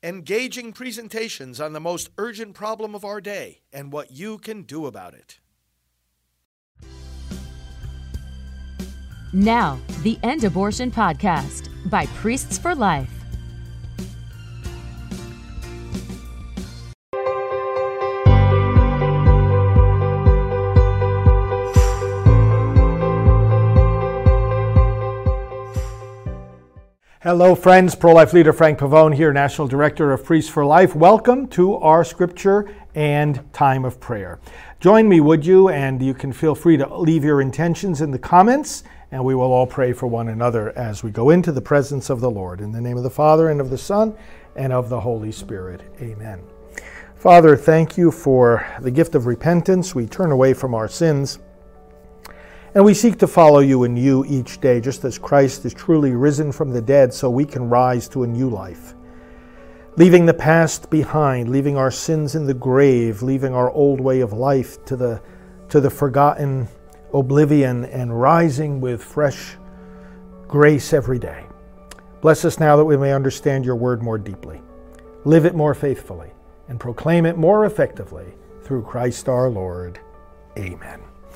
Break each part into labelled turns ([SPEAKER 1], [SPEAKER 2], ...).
[SPEAKER 1] engaging presentations on the most urgent problem of our day and what you can do about it.
[SPEAKER 2] Now, the End Abortion Podcast by Priests for Life.
[SPEAKER 3] Hello friends, pro-life leader Frank Pavone here, National Director of Priests for Life. Welcome to our scripture and time of prayer. Join me, would you? And you can feel free to leave your intentions in the comments, and we will all pray for one another as we go into the presence of the Lord. In the name of the Father, and of the Son, and of the Holy Spirit. Amen. Father, thank you for the gift of repentance. We turn away from our sins, and we seek to follow you in you each day, just as Christ is truly risen from the dead, so we can rise to a new life. Leaving the past behind, leaving our sins in the grave, leaving our old way of life to the forgotten oblivion, and rising with fresh grace every day. Bless us now that we may understand your word more deeply, live it more faithfully, and proclaim it more effectively through Christ our Lord. Amen.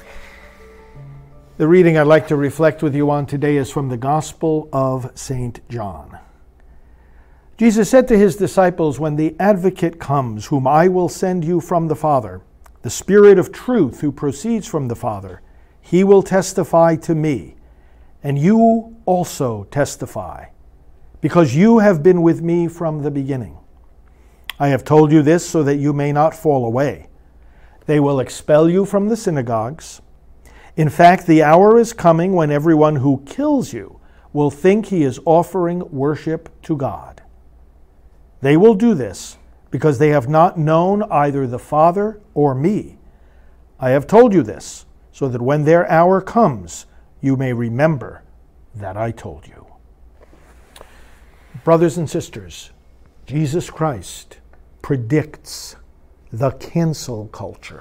[SPEAKER 3] The reading I'd like to reflect with you on today is from the Gospel of St. John. Jesus said to his disciples, "When the Advocate comes, whom I will send you from the Father, the Spirit of truth who proceeds from the Father, he will testify to me, and you also testify, because you have been with me from the beginning. I have told you this so that you may not fall away. They will expel you from the synagogues. In fact, the hour is coming when everyone who kills you will think he is offering worship to God. They will do this because they have not known either the Father or me. I have told you this so that when their hour comes, you may remember that I told you." Brothers and sisters, Jesus Christ predicts the cancel culture.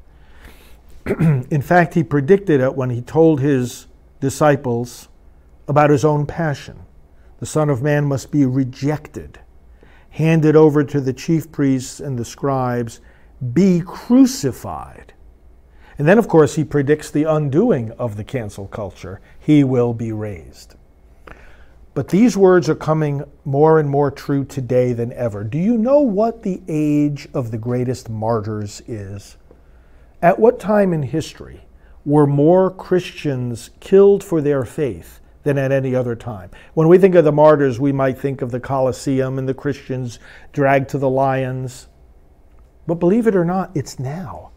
[SPEAKER 3] In fact, he predicted it when he told his disciples about his own passion. The Son of Man must be rejected, handed over to the chief priests and the scribes, be crucified. And then, of course, he predicts the undoing of the cancel culture. He will be raised. But these words are coming more and more true today than ever. Do you know what the age of the greatest martyrs is? At what time in history were more Christians killed for their faith than at any other time? When we think of the martyrs, we might think of the Colosseum and the Christians dragged to the lions. But believe it or not, it's now.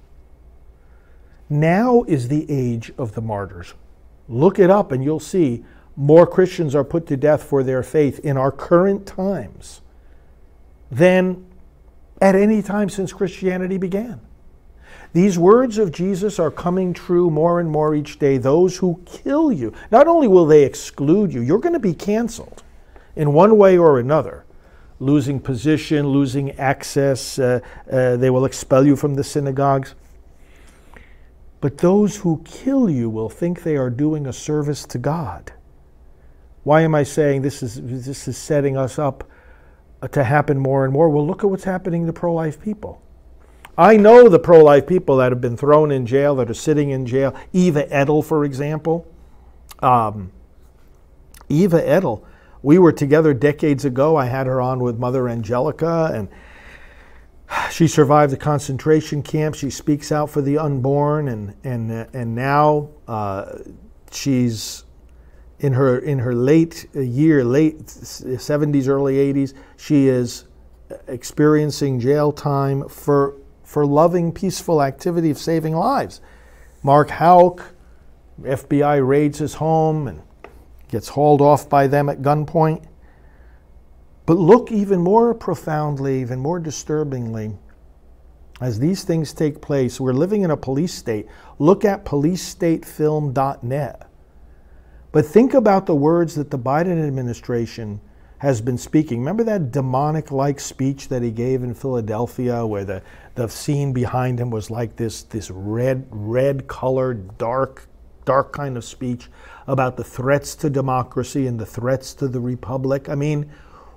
[SPEAKER 3] Now is the age of the martyrs. Look it up and you'll see more Christians are put to death for their faith in our current times than at any time since Christianity began. These words of Jesus are coming true more and more each day. Those who kill you, not only will they exclude you, you're going to be canceled in one way or another. Losing position, losing access, they will expel you from the synagogues. But those who kill you will think they are doing a service to God. Why am I saying this is setting us up to happen more and more? Well, look at what's happening to pro-life people. I know the pro-life people that have been thrown in jail, that are sitting in jail. Eva Edel, for example. Eva Edel, we were together decades ago. I had her on with Mother Angelica, and she survived the concentration camp. She speaks out for the unborn, and now she's in her late 70s, early 80s. She is experiencing jail time for loving peaceful activity of saving lives. Mark Houck, FBI raids his home and gets hauled off by them at gunpoint. But look even more profoundly, even more disturbingly, as these things take place. We're living in a police state. Look at policestatefilm.net. But think about the words that the Biden administration has been speaking. Remember that demonic-like speech that he gave in Philadelphia, where the scene behind him was like this red-colored, dark kind of speech about the threats to democracy and the threats to the republic? I mean,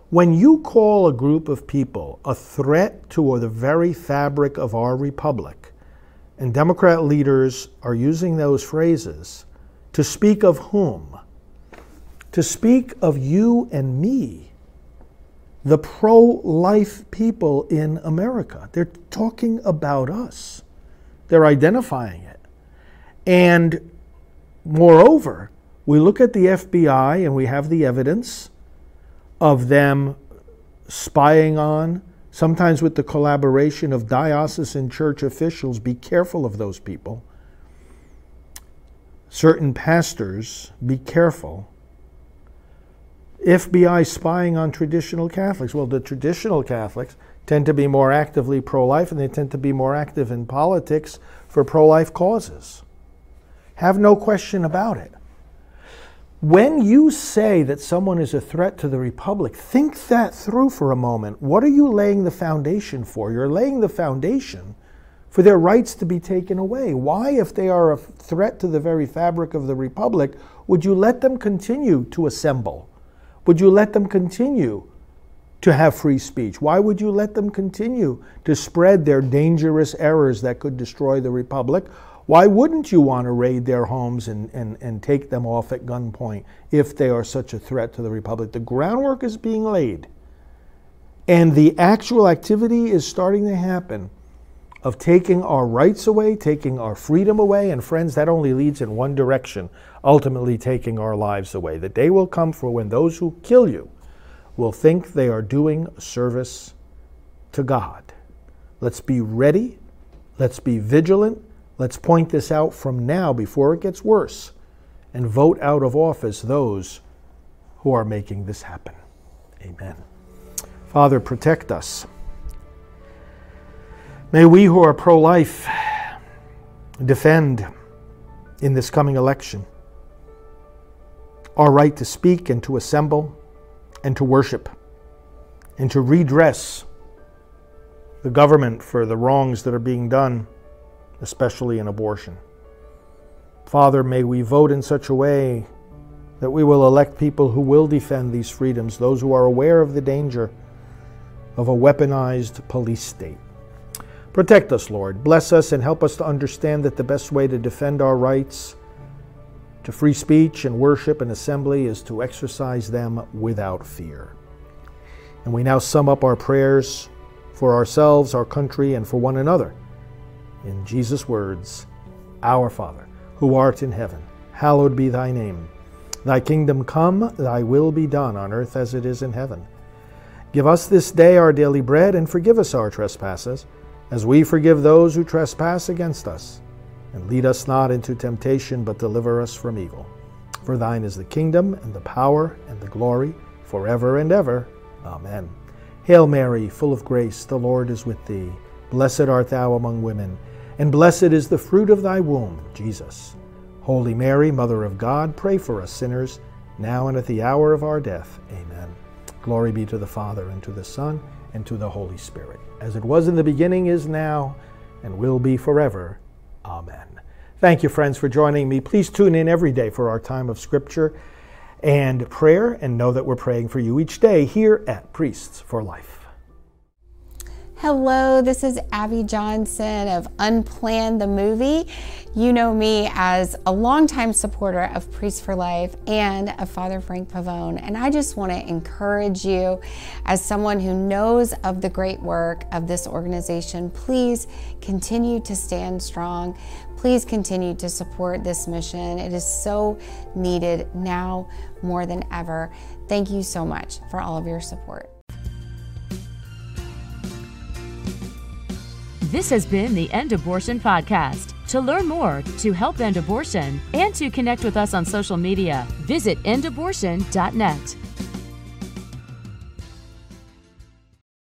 [SPEAKER 3] When you call a group of people a threat to the very fabric of our republic, and Democrat leaders are using those phrases to speak of whom? To speak of you and me, the pro-life people in America. They're talking about us. They're identifying it. And moreover, we look at the FBI and we have the evidence of them spying on, sometimes with the collaboration of diocesan church officials. Be careful of those people. Certain pastors, be careful. FBI spying on traditional Catholics. Well, the traditional Catholics tend to be more actively pro-life, and they tend to be more active in politics for pro-life causes. Have no question about it. When you say that someone is a threat to the Republic, think that through for a moment. What are you laying the foundation for? You're laying the foundation for their rights to be taken away. Why, if they are a threat to the very fabric of the Republic, would you let them continue to assemble? Would you let them continue to have free speech? Why would you let them continue to spread their dangerous errors that could destroy the Republic? Why wouldn't you want to raid their homes and take them off at gunpoint if they are such a threat to the Republic? The groundwork is being laid, and the actual activity is starting to happen of taking our rights away, taking our freedom away, and friends, that only leads in one direction, ultimately taking our lives away. The day will come for when those who kill you will think they are doing a service to God. Let's be ready. Let's be vigilant. Let's point this out from now before it gets worse, and vote out of office those who are making this happen. Amen. Father, protect us. May we who are pro-life defend in this coming election our right to speak and to assemble and to worship and to redress the government for the wrongs that are being done, especially in abortion. Father, may we vote in such a way that we will elect people who will defend these freedoms, those who are aware of the danger of a weaponized police state. Protect us, Lord. Bless us and help us to understand that the best way to defend our rights to free speech and worship and assembly is to exercise them without fear. And we now sum up our prayers for ourselves, our country, and for one another. In Jesus' words, Our Father, who art in heaven, hallowed be thy name. Thy kingdom come, thy will be done on earth as it is in heaven. Give us this day our daily bread, and forgive us our trespasses, as we forgive those who trespass against us. And lead us not into temptation, but deliver us from evil. For thine is the kingdom, and the power, and the glory, forever and ever. Amen. Hail Mary, full of grace, the Lord is with thee. Blessed art thou among women, and blessed is the fruit of thy womb, Jesus. Holy Mary, Mother of God, pray for us sinners, now and at the hour of our death. Amen. Glory be to the Father, and to the Son, and to the Holy Spirit, as it was in the beginning, is now, and will be forever. Amen. Thank you, friends, for joining me. Please tune in every day for our time of Scripture and prayer, and know that we're praying for you each day here at Priests for Life.
[SPEAKER 4] Hello, this is Abby Johnson of Unplanned the Movie. You know me as a longtime supporter of Priests for Life and of Father Frank Pavone, and I just want to encourage you as someone who knows of the great work of this organization. Please continue to stand strong. Please continue to support this mission. It is so needed now more than ever. Thank you so much for all of your support.
[SPEAKER 2] This has been the End Abortion Podcast. To learn more, to help end abortion, and to connect with us on social media, visit endabortion.net.